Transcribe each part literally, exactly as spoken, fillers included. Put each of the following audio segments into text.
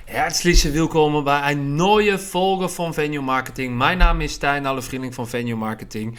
Herzlich willkommen bei einer neuen Folge von Venue Marketing. Mein Name ist Stijn, alle Vriending von Venue Marketing.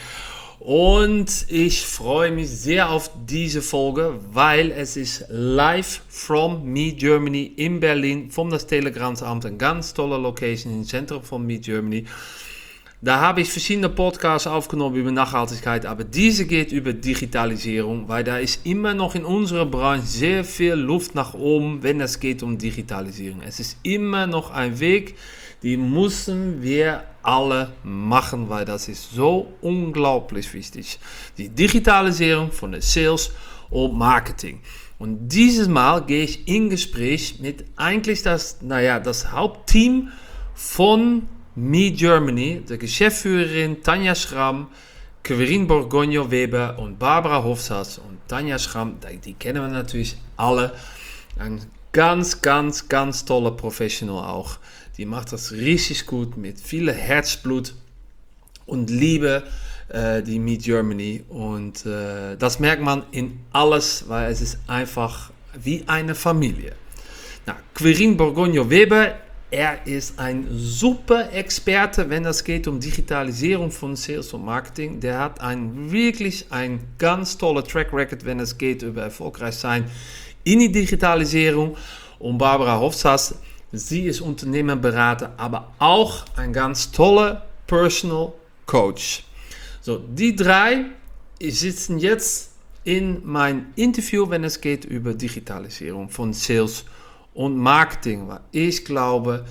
Und ich freue mich sehr auf diese Folge, weil es ist live from Meet Germany in Berlin, vom das Telegramsamt, eine ganz tolle Location im Zentrum von Meet Germany. Da habe ich verschiedene Podcasts aufgenommen über Nachhaltigkeit, aber diese geht über Digitalisierung, weil da ist immer noch in unserer Branche sehr viel Luft nach oben, wenn es geht um Digitalisierung. Es ist immer noch ein Weg, den müssen wir alle machen, weil das ist so unglaublich wichtig. Die Digitalisierung von der Sales und Marketing. Und dieses Mal gehe ich in Gespräch mit eigentlich das, naja, das Hauptteam von Meet Germany, der Geschäftsführerin Tanja Schramm, Quirin Borgonio-Weber und Barbara Hofsass. Und Tanja Schramm, die kennen wir natürlich alle. Ein ganz, ganz, ganz toller Professional auch. Die macht das richtig gut mit viel Herzblut und Liebe, äh, die Meet Germany. Und äh, das merkt man in alles, weil es ist einfach wie eine Familie. Na, Quirin Borgonio-Weber, er ist ein super Experte, wenn es geht um Digitalisierung von Sales und Marketing. Der hat ein, wirklich ein ganz toller Track Record, wenn es geht über erfolgreich sein in die Digitalisierung. Und Barbara Hofsass, sie ist Unternehmerberater, aber auch ein ganz toller Personal Coach. So, die drei sitzen jetzt in mein Interview, wenn es geht über Digitalisierung von Sales und Marketing. Weil ich glaube,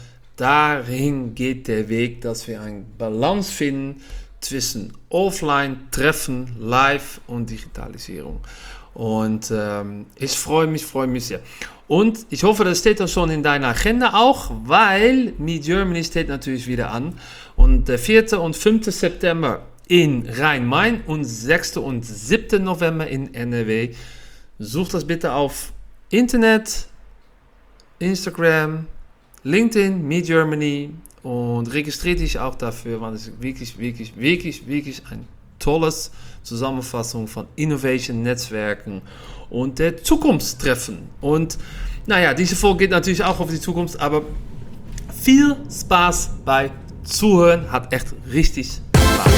dahin geht der Weg, dass wir eine Balance finden zwischen Offline, Treffen, Live und Digitalisierung. Und ähm, ich freue mich, freue mich sehr. Und ich hoffe, das steht auch schon in deiner Agenda auch, weil Meet Germany steht natürlich wieder an. Und der vierte und fünfte September in Rhein-Main und sechste und siebte November in N R W. Such das bitte auf Internet, Instagram, LinkedIn, Meet Germany und registriere dich auch dafür, weil es wirklich, wirklich, wirklich, wirklich ein tolles Zusammenfassung von Innovation-Netzwerken und der Zukunftstreffen. Und naja, diese Folge geht natürlich auch auf die Zukunft, aber viel Spaß bei Zuhören, hat echt richtig Spaß.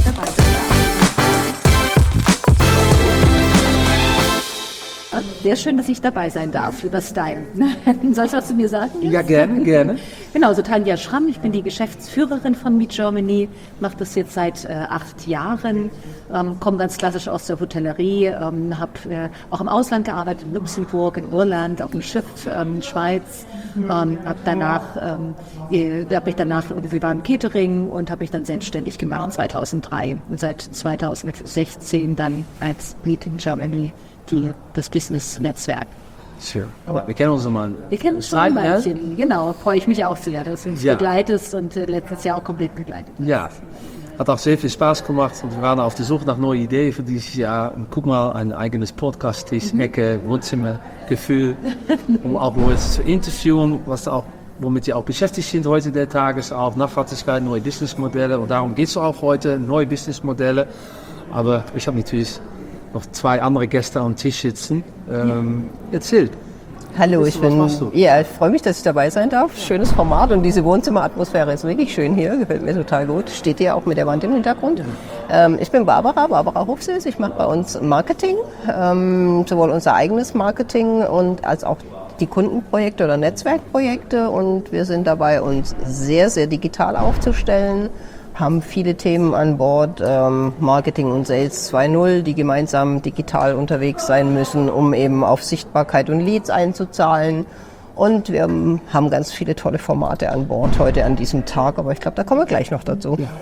Sehr schön, dass ich dabei sein darf, lieber Stijn. Sollst du was zu mir sagen? Jetzt? Ja, gerne, gerne. Genau, so Tanja Schramm, ich bin die Geschäftsführerin von Meet Germany, mache das jetzt seit äh, acht Jahren, ähm, komme ganz klassisch aus der Hotellerie, ähm, habe äh, auch im Ausland gearbeitet, in Luxemburg, in Irland, auf dem Schiff ähm, in Schweiz, ähm, habe danach, ähm, äh, habe ich danach irgendwie beim Catering und habe mich dann selbstständig gemacht zweitausenddrei und seit zweitausendsechzehn dann als Meet in Germany. Die, das Business-Netzwerk. Sure. Aber wir kennen uns mal. Wir kennen uns schon ein Weilchen, genau. Freue ich mich auch sehr, dass du uns ja. begleitest und äh, letztes Jahr auch komplett begleitet. Ja, hat auch sehr viel Spaß gemacht und wir waren auf der Suche nach neuen Ideen für dieses Jahr. Und guck mal, ein eigenes Podcast-Tisch, mhm. Ecke, Wohnzimmer, Gefühl, um auch Leute zu interviewen, was auch, womit sie auch beschäftigt sind heute der Tages, auch Nachhaltigkeit, neue Businessmodelle. Und darum geht es auch heute, neue Businessmodelle. Aber ich habe natürlich noch zwei andere Gäste am Tisch sitzen. Ähm, ja. Erzählt. Hallo, ich bin, ja, ich freue mich, dass ich dabei sein darf. Schönes Format und diese Wohnzimmeratmosphäre ist wirklich schön hier, gefällt mir total gut. Steht hier auch mit der Wand im Hintergrund. Ja. Ähm, ich bin Barbara, Barbara Hofsass. Ich mache bei uns Marketing, ähm, sowohl unser eigenes Marketing und als auch die Kundenprojekte oder Netzwerkprojekte. Und wir sind dabei, uns sehr, sehr digital aufzustellen. Haben viele Themen an Bord, ähm, Marketing und Sales zwei Punkt null, die gemeinsam digital unterwegs sein müssen, um eben auf Sichtbarkeit und Leads einzuzahlen. Und wir haben ganz viele tolle Formate an Bord heute an diesem Tag, aber ich glaube, da kommen wir gleich noch dazu. Ja.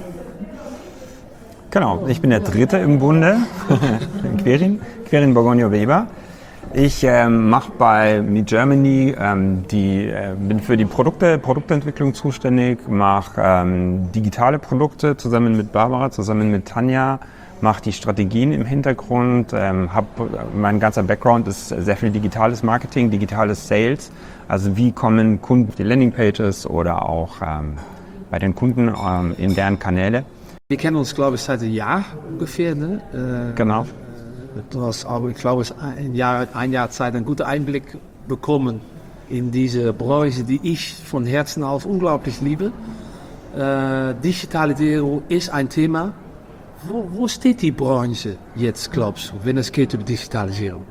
Genau, ich bin der Dritte im Bunde, Quirin, Quirin Borgonio-Weber. Ich ähm, mache bei Meet Germany, ähm, die, äh, bin für die Produkte, Produktentwicklung zuständig, mache ähm, digitale Produkte zusammen mit Barbara, zusammen mit Tanja, mache die Strategien im Hintergrund, ähm, hab, mein ganzer Background ist sehr viel digitales Marketing, digitales Sales, also wie kommen Kunden auf die Landingpages oder auch ähm, bei den Kunden ähm, in deren Kanäle. Wir kennen uns, glaube ich, seit einem Jahr ungefähr, ne? Äh, genau. Du hast aber, ich glaube, ein Jahr, ein Jahr Zeit einen guten Einblick bekommen in diese Branche, die ich von Herzen auf unglaublich liebe. Äh, Digitalisierung ist ein Thema. Wo, wo steht die Branche jetzt, glaubst du, wenn es geht um Digitalisierung?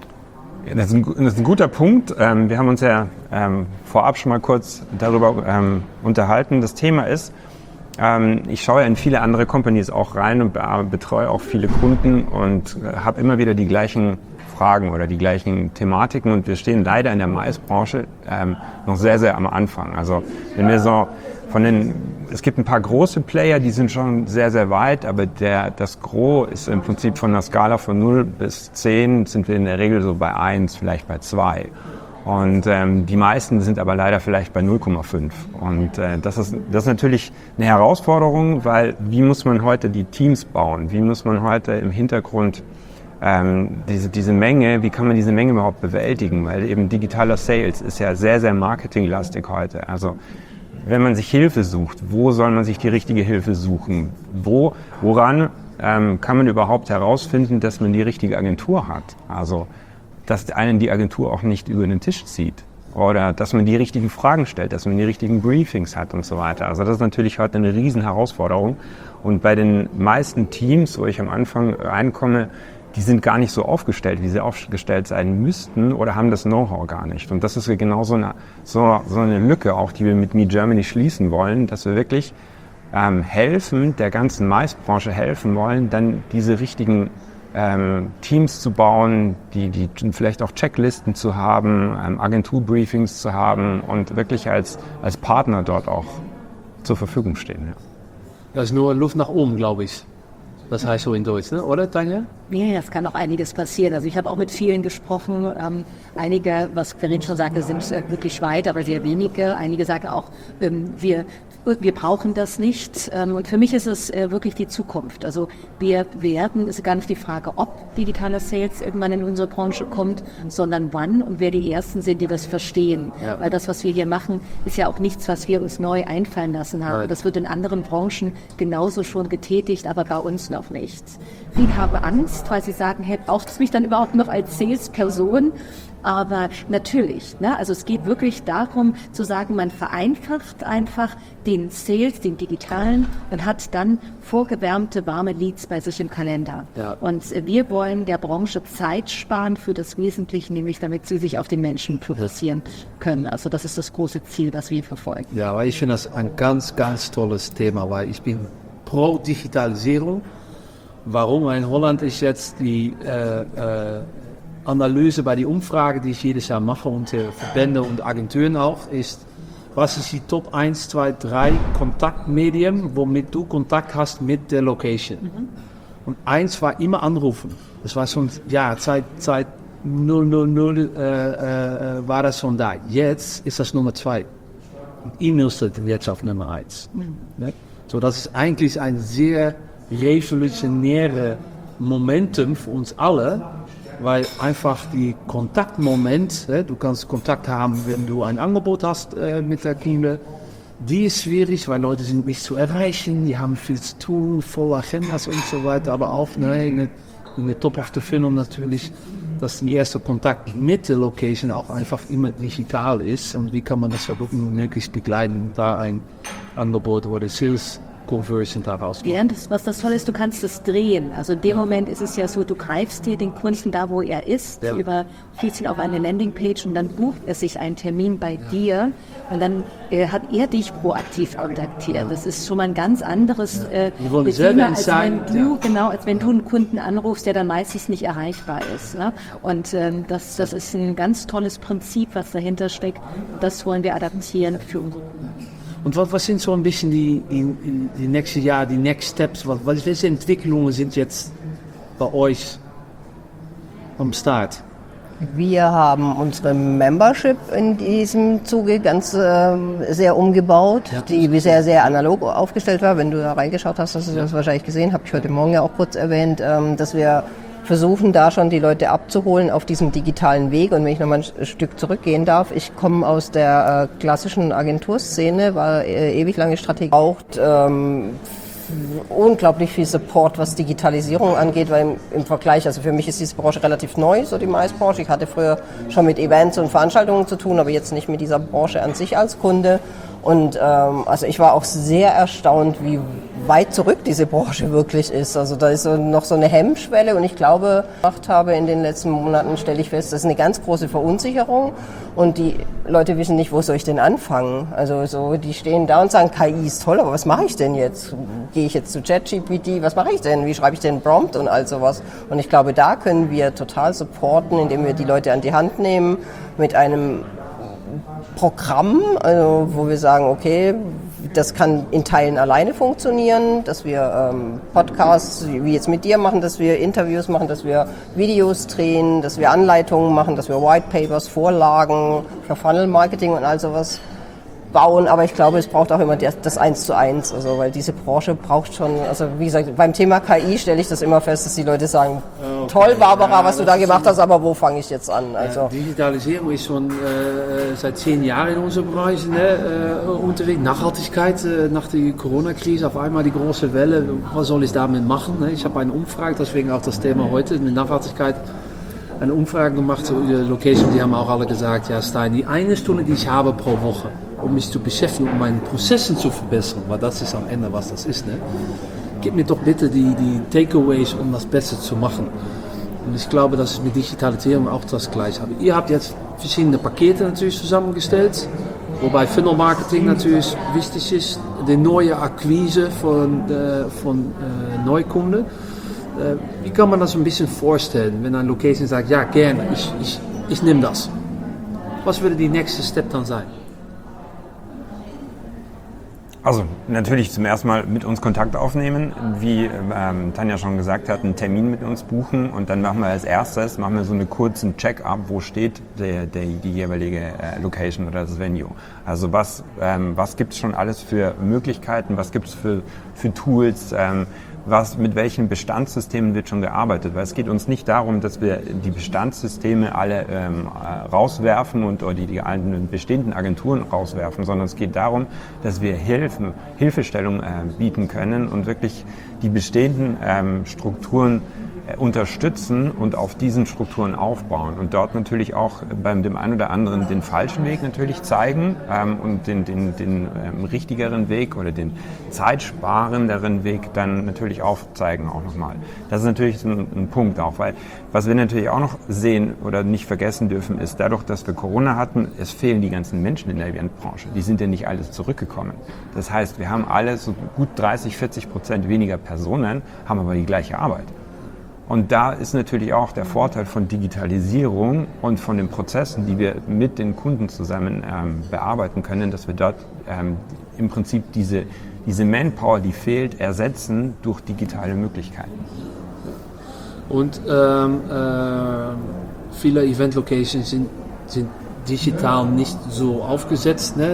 Ja, das, ist ein, das ist ein guter Punkt. Ähm, wir haben uns ja ähm, vorab schon mal kurz darüber ähm, unterhalten. Das Thema ist, ähm, ich schaue in viele andere Companies auch rein und be- betreue auch viele Kunden und äh, habe immer wieder die gleichen Fragen oder die gleichen Thematiken und wir stehen leider in der Maisbranche ähm, noch sehr, sehr am Anfang. Also wenn wir so von den, es gibt ein paar große Player, die sind schon sehr, sehr weit, aber der, das Gros ist im Prinzip von der Skala von null bis zehn sind wir in der Regel so bei eins, vielleicht bei zwei. Und ähm, die meisten sind aber leider vielleicht bei null Komma fünf. Und äh, das ist, das ist natürlich eine Herausforderung, weil wie muss man heute die Teams bauen? Wie muss man heute im Hintergrund ähm, diese, diese Menge, wie kann man diese Menge überhaupt bewältigen? Weil eben digitaler Sales ist ja sehr, sehr marketinglastig heute. Also wenn man sich Hilfe sucht, wo soll man sich die richtige Hilfe suchen? Wo, woran ähm, kann man überhaupt herausfinden, dass man die richtige Agentur hat? Also, dass einen die Agentur auch nicht über den Tisch zieht. Oder dass man die richtigen Fragen stellt, dass man die richtigen Briefings hat und so weiter. Also das ist natürlich heute eine riesen Herausforderung. Und bei den meisten Teams, wo ich am Anfang reinkomme, die sind gar nicht so aufgestellt, wie sie aufgestellt sein müssten oder haben das Know-how gar nicht. Und das ist genau so eine, so, so eine Lücke auch, die wir mit Me Germany schließen wollen, dass wir wirklich ähm, helfen, der ganzen Maisbranche helfen wollen, dann diese richtigen ähm, Teams zu bauen, die, die vielleicht auch Checklisten zu haben, ähm, Agenturbriefings zu haben und wirklich als, als Partner dort auch zur Verfügung stehen. Ja. Das ist nur Luft nach oben, glaube ich. Das heißt so in Deutsch, ne? Oder Tanja? Ja, das kann auch einiges passieren. Also ich habe auch mit vielen gesprochen. Ähm, einige, was Querin schon sagte, sind äh, wirklich weit, aber sehr wenige. Einige sagen auch, ähm, wir, wir brauchen das nicht. Ähm, und für mich ist es äh, wirklich die Zukunft. Also wir werden, ist gar nicht die Frage, ob digitaler Sales irgendwann in unsere Branche kommt, sondern wann und wer die Ersten sind, die das verstehen. Ja. Weil das, was wir hier machen, ist ja auch nichts, was wir uns neu einfallen lassen haben. Nein. Das wird in anderen Branchen genauso schon getätigt, aber bei uns noch nichts. Viele haben Angst, weil sie sagen, hey, braucht es mich dann überhaupt noch als Salesperson? Aber natürlich, ne? Also es geht wirklich darum zu sagen, man vereinfacht einfach den Sales, den digitalen und hat dann vorgewärmte, warme Leads bei sich im Kalender. Ja. Und wir wollen der Branche Zeit sparen für das Wesentliche, nämlich damit sie sich auf den Menschen fokussieren können. Also das ist das große Ziel, was wir verfolgen. Ja, aber ich finde das ein ganz, ganz tolles Thema, weil ich bin pro Digitalisierung. Warum? In Holland ist jetzt die äh, äh, Analyse bei der Umfrage, die ich jedes Jahr mache und äh, Verbände und Agenturen auch, ist, was ist die Top eins, zwei, drei Kontaktmedien, womit du Kontakt hast mit der Location. Mhm. Und eins war immer anrufen. Das war schon, ja, seit, seit null null null äh, äh, war das schon da. Jetzt ist das Nummer zwei. E-Mails sind jetzt auf Nummer eins. Mhm. Ne? So, das ist eigentlich ein sehr revolutionäre Momentum für uns alle, weil einfach die Kontaktmoment, äh, du kannst Kontakt haben, wenn du ein Angebot hast äh, mit der Kunde, die ist schwierig, weil Leute sind nicht zu erreichen, die haben viel zu tun, voll Agendas und so weiter, aber auch ne, eine, eine top-hafte Film natürlich, dass der erste Kontakt mit der Location auch einfach immer digital ist und wie kann man das versuchen, möglichst begleiten, da ein Angebot oder Sales Conversion daraus. Ja, das, was das Tolle ist, du kannst es drehen. Also in dem Moment ist es ja so, du greifst dir den Kunden da, wo er ist, ja. überführst ihn auf eine Landingpage und dann bucht er sich einen Termin bei ja. dir und dann äh, hat er dich proaktiv kontaktiert. Ja. Das ist schon mal ein ganz anderes äh, Thema, als wenn du, ja. genau, als wenn du einen Kunden anrufst, der dann meistens nicht erreichbar ist. Ne? Und ähm, das, das ist ein ganz tolles Prinzip, was dahinter steckt. Das wollen wir adaptieren für unsere Kunden. Und was, was sind so ein bisschen die, die, die nächsten Jahre, die Next Steps? Was, welche Entwicklungen sind jetzt bei euch am Start? Wir haben unsere Membership in diesem Zuge ganz äh, sehr umgebaut, ja. die bisher sehr analog aufgestellt war. Wenn du da reingeschaut hast, hast du das wahrscheinlich gesehen, habe ich heute Morgen ja auch kurz erwähnt, ähm, dass wir versuchen da schon die Leute abzuholen auf diesem digitalen Weg. Und wenn ich nochmal ein Stück zurückgehen darf, ich komme aus der äh, klassischen Agenturszene, war äh, ewig lange Strategie, braucht ähm, unglaublich viel Support, was Digitalisierung angeht, weil im, im Vergleich, also für mich ist diese Branche relativ neu, so die Maisbranche. Ich hatte früher schon mit Events und Veranstaltungen zu tun, aber jetzt nicht mit dieser Branche an sich als Kunde. Und ähm, also ich war auch sehr erstaunt, wie weit zurück diese Branche wirklich ist. Also da ist so noch so eine Hemmschwelle und ich glaube, was ich habe in den letzten Monaten, stelle ich fest, das ist eine ganz große Verunsicherung und die Leute wissen nicht, wo soll ich denn anfangen. Also so, die stehen da und sagen, K I ist toll, aber was mache ich denn jetzt? Gehe ich jetzt zu ChatGPT? Was mache ich denn? Wie schreibe ich denn Prompt und all sowas? Und ich glaube, da können wir total supporten, indem wir die Leute an die Hand nehmen mit einem Programm, also wo wir sagen, okay, das kann in Teilen alleine funktionieren, dass wir ähm, Podcasts wie jetzt mit dir machen, dass wir Interviews machen, dass wir Videos drehen, dass wir Anleitungen machen, dass wir White Papers, Vorlagen für Funnel Marketing und all sowas bauen, aber ich glaube, es braucht auch immer das Eins zu Eins, also weil diese Branche braucht schon, also wie gesagt, beim Thema K I stelle ich das immer fest, dass die Leute sagen, okay, toll Barbara, ja, was du da gemacht hast, aber wo fange ich jetzt an? Also ja, Digitalisierung ist schon äh, seit zehn Jahren in unserer Branche ne, äh, unterwegs. Nachhaltigkeit, äh, nach der Corona-Krise, auf einmal die große Welle, was soll ich damit machen? Ne? Ich habe eine Umfrage, deswegen auch das Thema heute, mit Nachhaltigkeit, eine Umfrage gemacht zu der Location, die haben auch alle gesagt, ja Stein, die eine Stunde, die ich habe pro Woche, um mich zu beschäftigen, um meine Prozessen zu verbessern, weil das ist am Ende, was das ist. Ne? Gib mir doch bitte die, die Takeaways, um das Besser zu machen. Und ich glaube, dass es mit Digitalisierung auch das Gleiche habe. Ihr habt jetzt verschiedene Pakete natürlich zusammengestellt, wobei Funnel Marketing natürlich wichtig ist, die neue Akquise von, äh, von äh, Neukunden. Äh, wie kann man das ein bisschen vorstellen, wenn eine Location sagt, ja gerne, ich, ich, ich nehme das. Was würde die nächste Step dann sein? Also natürlich zum ersten Mal mit uns Kontakt aufnehmen, wie ähm, Tanja schon gesagt hat, einen Termin mit uns buchen und dann machen wir als erstes machen wir so einen kurzen Check-up, wo steht der, der, die jeweilige äh, Location oder das Venue. Also was, ähm, was gibt es schon alles für Möglichkeiten, was gibt es für, für Tools, ähm, was, mit welchen Bestandssystemen wird schon gearbeitet, weil es geht uns nicht darum, dass wir die Bestandssysteme alle ähm, rauswerfen und oder die, die alten bestehenden Agenturen rauswerfen, sondern es geht darum, dass wir Hilfen, Hilfestellung äh, bieten können und wirklich die bestehenden ähm, Strukturen äh, unterstützen und auf diesen Strukturen aufbauen und dort natürlich auch beim dem einen oder anderen den falschen Weg natürlich zeigen ähm, und den, den, den ähm, richtigeren Weg oder den zeitsparenderen Weg dann natürlich aufzeigen auch nochmal. Das ist natürlich ein, ein Punkt auch, weil was wir natürlich auch noch sehen oder nicht vergessen dürfen, ist dadurch, dass wir Corona hatten, es fehlen die ganzen Menschen in der Eventbranche. Die sind ja nicht alle zurückgekommen. Das heißt, wir haben alle so gut dreißig, vierzig Prozent weniger Personen, haben aber die gleiche Arbeit. Und da ist natürlich auch der Vorteil von Digitalisierung und von den Prozessen, die wir mit den Kunden zusammen ähm, bearbeiten können, dass wir dort ähm, im Prinzip diese, diese Manpower, die fehlt, ersetzen durch digitale Möglichkeiten. Und ähm, äh, viele Event-Locations sind, sind digital nicht so aufgesetzt. Ne?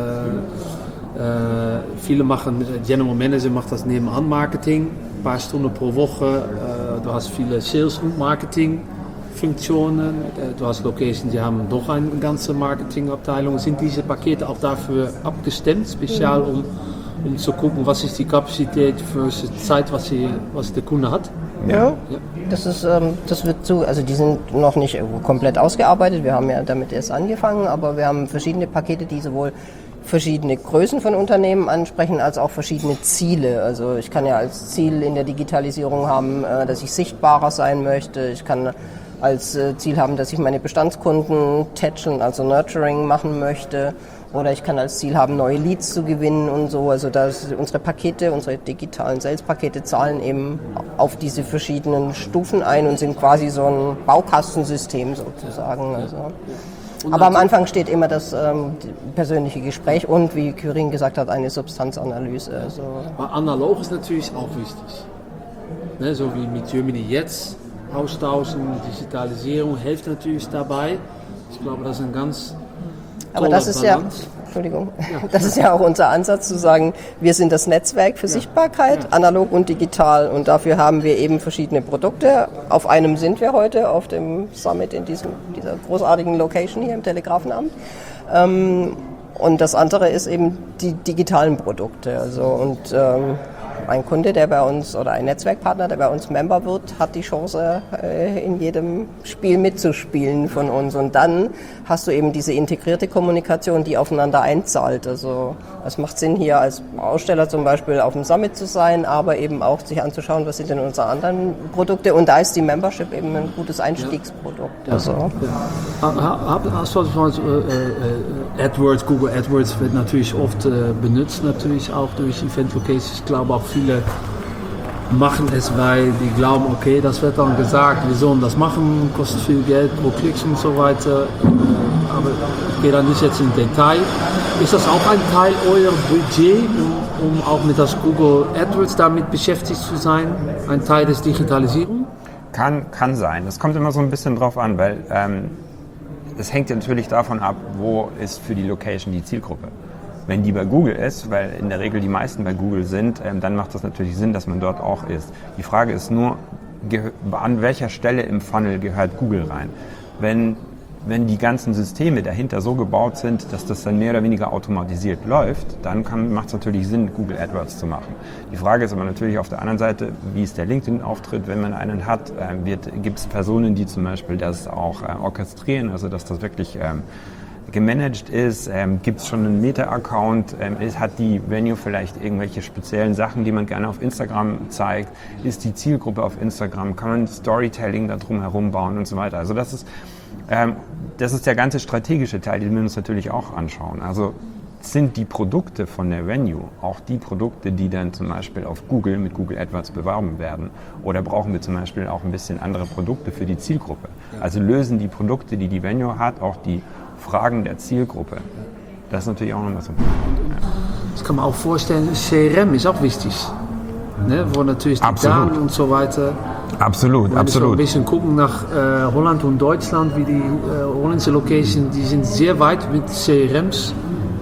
Äh, äh, viele machen, General Manager macht das nebenan Marketing, ein paar Stunden pro Woche. Äh, du hast viele Sales- und Marketing-Funktionen. Äh, du hast Locations, die haben doch eine ganze Marketingabteilung. Sind diese Pakete auch dafür abgestimmt, speziell um, um zu gucken, was ist die Kapazität für die Zeit, was, sie, was der Kunde hat? Ja, ja. Das ist, ähm, das wird so, also die sind noch nicht komplett ausgearbeitet. Wir haben ja damit erst angefangen, aber wir haben verschiedene Pakete, die sowohl verschiedene Größen von Unternehmen ansprechen, als auch verschiedene Ziele. Also ich kann ja als Ziel in der Digitalisierung haben, äh, dass ich sichtbarer sein möchte. Ich kann als äh, Ziel haben, dass ich meine Bestandskunden tätscheln, also Nurturing machen möchte. Oder ich kann als Ziel haben, neue Leads zu gewinnen und so. Also dass unsere Pakete, unsere digitalen Sales-Pakete zahlen eben auf diese verschiedenen Stufen ein und sind quasi so ein Baukastensystem sozusagen. Also. Aber am Anfang steht immer das ähm, persönliche Gespräch und, wie Kyrin gesagt hat, eine Substanzanalyse. Also. Analog ist natürlich auch wichtig. Ne, so wie mit Germany jetzt, austauschen, Digitalisierung hilft natürlich dabei. Ich glaube, das ist ein ganz Aber das ist Balance. ja, Entschuldigung, ja. das ist ja auch unser Ansatz zu sagen, wir sind das Netzwerk für ja. Sichtbarkeit, ja. analog und digital, und dafür haben wir eben verschiedene Produkte. Auf einem sind wir heute, auf dem Summit in diesem, dieser großartigen Location hier im Telegrafenamt. Ähm, und das andere ist eben die digitalen Produkte. Also, und ähm, ein Kunde, der bei uns oder ein Netzwerkpartner, der bei uns Member wird, hat die Chance, äh, in jedem Spiel mitzuspielen von uns. Und dann hast du eben diese integrierte Kommunikation, die aufeinander einzahlt. Also es macht Sinn, hier als Aussteller zum Beispiel auf dem Summit zu sein, aber eben auch sich anzuschauen, was sind denn unsere anderen Produkte. Und da ist die Membership eben ein gutes Einstiegsprodukt. Ja. Also. Hast du AdWords, Google AdWords wird natürlich oft äh, benutzt, natürlich auch durch Event Locations. Ich glaube auch viele machen es, weil die glauben, okay, das wird dann gesagt, wir sollen das machen, kostet viel Geld pro Klicks und so weiter. Aber ich gehe da nicht jetzt in Detail. Ist das auch ein Teil eurer Budget, um, um auch mit das Google AdWords damit beschäftigt zu sein? Ein Teil des Digitalisierung? Kann, kann sein. Das kommt immer so ein bisschen drauf an, weil ähm, es hängt ja natürlich davon ab, wo ist für die Location die Zielgruppe. Wenn die bei Google ist, weil in der Regel die meisten bei Google sind, ähm, dann macht das natürlich Sinn, dass man dort auch ist. Die Frage ist nur, an welcher Stelle im Funnel gehört Google rein? Wenn, wenn die ganzen Systeme dahinter so gebaut sind, dass das dann mehr oder weniger automatisiert läuft, dann macht es natürlich Sinn, Google AdWords zu machen. Die Frage ist aber natürlich auf der anderen Seite, wie ist der LinkedIn-Auftritt, wenn man einen hat? Ähm, gibt es Personen, die zum Beispiel das auch äh, orchestrieren, also dass das wirklich ähm, gemanagt ist, ähm, gibt es schon einen Meta-Account, ähm, ist, hat die Venue vielleicht irgendwelche speziellen Sachen, die man gerne auf Instagram zeigt, ist die Zielgruppe auf Instagram, kann man Storytelling da drum herum bauen und so weiter. Also das ist, ähm, das ist der ganze strategische Teil, den wir uns natürlich auch anschauen. Also sind die Produkte von der Venue auch die Produkte, die dann zum Beispiel auf Google mit Google AdWords beworben werden? Oder brauchen wir zum Beispiel auch ein bisschen andere Produkte für die Zielgruppe? Also lösen die Produkte, die die Venue hat, auch die Fragen der Zielgruppe. Das ist natürlich auch noch was. Ja. Ich kann mir auch vorstellen, C R M ist auch wichtig. Ne? Wo natürlich die Absolut. Daten und so weiter. Absolut, Wenn absolut. wir ein bisschen gucken nach äh, Holland und Deutschland, wie die äh, holländische Location, die sind sehr weit mit C R Ms.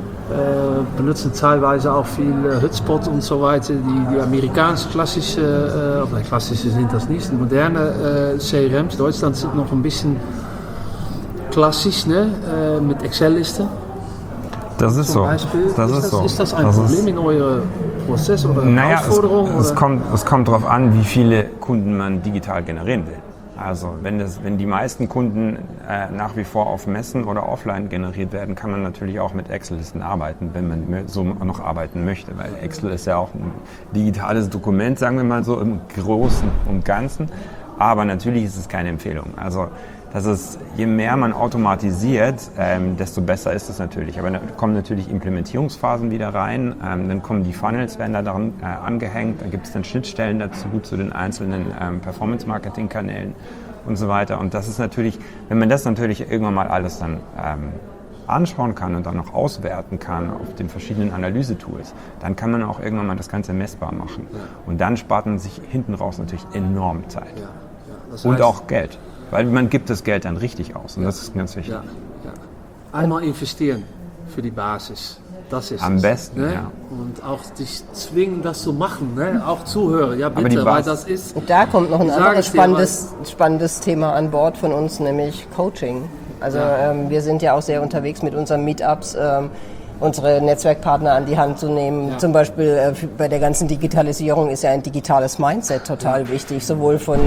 Äh, benutzen teilweise auch viel äh, Hotspot und so weiter. Die, die amerikanische klassische, äh, oder klassische sind das nicht, die moderne äh, C R Ms. Deutschland sind noch ein bisschen klassisch, ne? Äh, mit Excel-Listen. Das ist so. Beispiel. Das ist, ist das, so. ist das ein das Problem ist, in eurem Prozess oder naja, Herausforderung? Es, es, oder? kommt, es kommt darauf an, wie viele Kunden man digital generieren will. Also wenn, das, wenn die meisten Kunden äh, nach wie vor auf Messen oder offline generiert werden, kann man natürlich auch mit Excel-Listen arbeiten, wenn man so noch arbeiten möchte. Weil Excel ist ja auch ein digitales Dokument, sagen wir mal so, im Großen und Ganzen. Aber natürlich ist es keine Empfehlung. Also das ist, je mehr man automatisiert, ähm, desto besser ist es natürlich. Aber da kommen natürlich Implementierungsphasen wieder rein, ähm, dann kommen die Funnels, werden da daran äh, angehängt, dann gibt es dann Schnittstellen dazu, zu den einzelnen ähm, Performance-Marketing-Kanälen und so weiter. Und das ist natürlich, wenn man das natürlich irgendwann mal alles dann ähm, anschauen kann und dann noch auswerten kann auf den verschiedenen Analysetools, dann kann man auch irgendwann mal das Ganze messbar machen. Und dann spart man sich hinten raus natürlich enorm Zeit. Ja, ja. Das heißt, und auch Geld. Weil man gibt das Geld dann richtig aus und das ist ganz wichtig. Ja, ja. Einmal investieren für die Basis. Das ist Am es, besten, ne? ja. Und auch dich zwingen, das zu machen. Ne? Auch zuhören. Ja, Aber die bitte, weil Basis- das ist... Und da kommt noch ein Ich anderes sage es dir, spannendes, spannendes Thema an Bord von uns, nämlich Coaching. Also Ja. ähm, wir sind ja auch sehr unterwegs mit unseren Meetups, ähm, unsere Netzwerkpartner an die Hand zu nehmen. Ja. Zum Beispiel äh, bei der ganzen Digitalisierung ist ja ein digitales Mindset total wichtig, sowohl von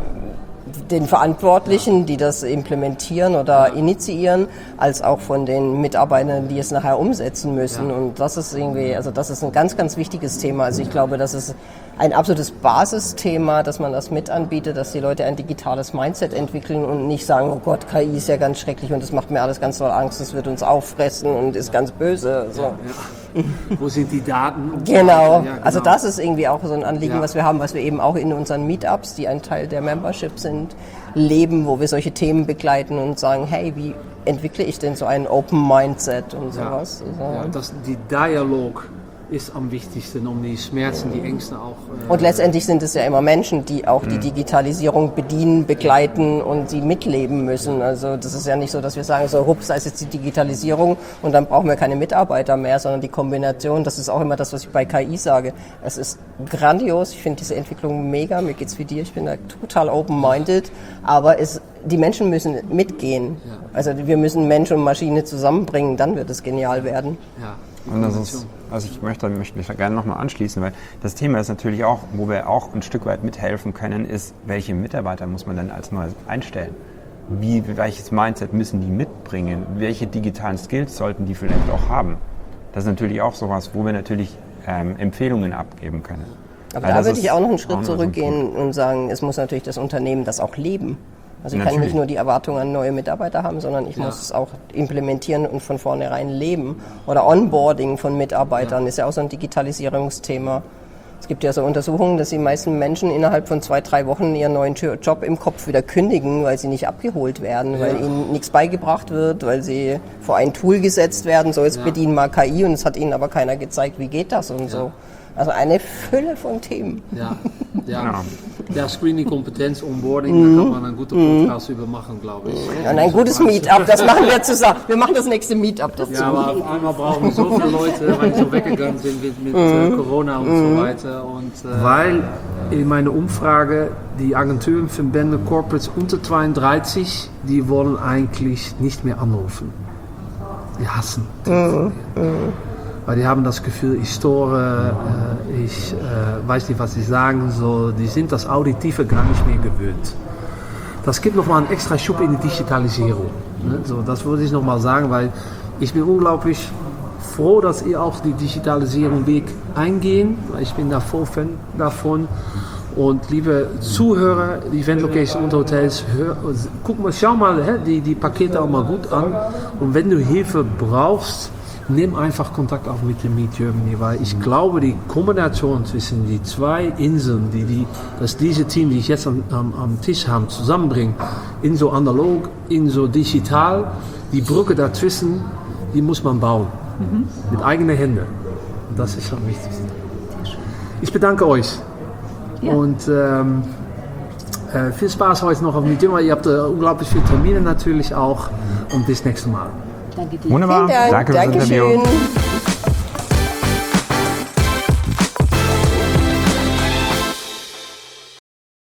den Verantwortlichen, die das implementieren oder initiieren, als auch von den Mitarbeitern, die es nachher umsetzen müssen. Ja. Und das ist irgendwie, also das ist ein ganz, ganz wichtiges Thema. Also ich glaube, das ist ein absolutes Basisthema, dass man das mit anbietet, dass die Leute ein digitales Mindset entwickeln und nicht sagen, oh Gott, K I ist ja ganz schrecklich und das macht mir alles ganz doll Angst, das wird uns auffressen und ist ganz böse. So. Ja. Wo sind die Daten? Genau. Ja, genau. Also das ist irgendwie auch so ein Anliegen, Ja. was wir haben, was wir eben auch in unseren Meetups, die ein Teil der Membership sind, leben, wo wir solche Themen begleiten und sagen, hey, wie entwickle ich denn so ein Open Mindset und sowas. Ja. Also, Ja, das, die Dialog ist am wichtigsten, um die Schmerzen, die Ängste auch... Äh, und letztendlich sind es ja immer Menschen, die auch die Digitalisierung bedienen, begleiten und sie mitleben müssen. Also das ist ja nicht so, dass wir sagen, so hups, da ist jetzt die Digitalisierung und dann brauchen wir keine Mitarbeiter mehr, sondern die Kombination, das ist auch immer das, was ich bei K I sage. Es ist grandios, ich finde diese Entwicklung mega, mir geht's wie dir, ich bin da total open-minded, aber es die Menschen müssen mitgehen. Ja. Also wir müssen Mensch und Maschine zusammenbringen, dann wird es genial werden. Ja. Und das ist, also ich möchte, möchte mich da gerne nochmal anschließen, weil das Thema ist natürlich auch, wo wir auch ein Stück weit mithelfen können, ist, welche Mitarbeiter muss man denn als Neues einstellen? Wie, welches Mindset müssen die mitbringen? Welche digitalen Skills sollten die vielleicht auch haben? Das ist natürlich auch sowas, wo wir natürlich ähm, Empfehlungen abgeben können. Aber weil da würde ich auch noch einen Schritt zurückgehen und sagen, es muss natürlich das Unternehmen das auch leben. Also ich natürlich. kann nicht nur die Erwartungen an neue Mitarbeiter haben, sondern ich ja. muss es auch implementieren und von vornherein leben. Oder Onboarding von Mitarbeitern ja. ist ja auch so ein Digitalisierungsthema. Es gibt ja so Untersuchungen, dass die meisten Menschen innerhalb von zwei, drei Wochen ihren neuen Job im Kopf wieder kündigen, weil sie nicht abgeholt werden, ja. weil ihnen nichts beigebracht wird, weil sie vor ein Tool gesetzt werden, so jetzt ja. bedienen mal K I und es hat ihnen aber keiner gezeigt, wie geht das und ja. so. Also eine Fülle von Themen. Ja, ja. ja Screening, Kompetenz, Onboarding, mm. da kann man einen guten Podcast mm. über machen, glaube ich. Und ein gutes Meetup, das machen wir zusammen. Wir machen das nächste Meetup dazu. Ja, aber auf einmal brauchen wir so viele Leute, weil die so weggegangen sind mit, mit mm. Corona und mm. so weiter. Und, äh, weil in meiner Umfrage die Agenturenverbände Corporates unter zweiunddreißig, die wollen eigentlich nicht mehr anrufen. Die hassen telefonieren. Mm. Mm. Weil die haben das Gefühl, ich store, äh, ich äh, weiß nicht, was ich sagen soll. Die sind das Auditive gar nicht mehr gewöhnt. Das gibt nochmal einen extra Schub in die Digitalisierung. Ne? So, das würde ich nochmal sagen, weil ich bin unglaublich froh, dass ihr auch die Digitalisierung Weg eingehen. Ich bin da voll Fan davon. Und liebe Zuhörer, Event Location und Hotels, hör, guck mal, schau mal hä, die, die Pakete auch mal gut an. Und wenn du Hilfe brauchst, nimm einfach Kontakt auf mit dem Meet Germany, weil ich glaube, die Kombination zwischen die zwei Inseln, die, die dass diese Team, die ich jetzt am, am, am Tisch haben, zusammenbringen, in so analog, in so digital, die Brücke dazwischen, die muss man bauen. Mhm. Mit eigenen Händen. Und das ist am wichtigsten. Ich bedanke euch. Ja. Und ähm, äh, viel Spaß heute noch auf Meet Germany. Ihr habt äh, unglaublich viele Termine natürlich auch. Und bis nächstes Mal. Danke dir. Wunderbar. Dank. Danke fürs Interview. Dankeschön.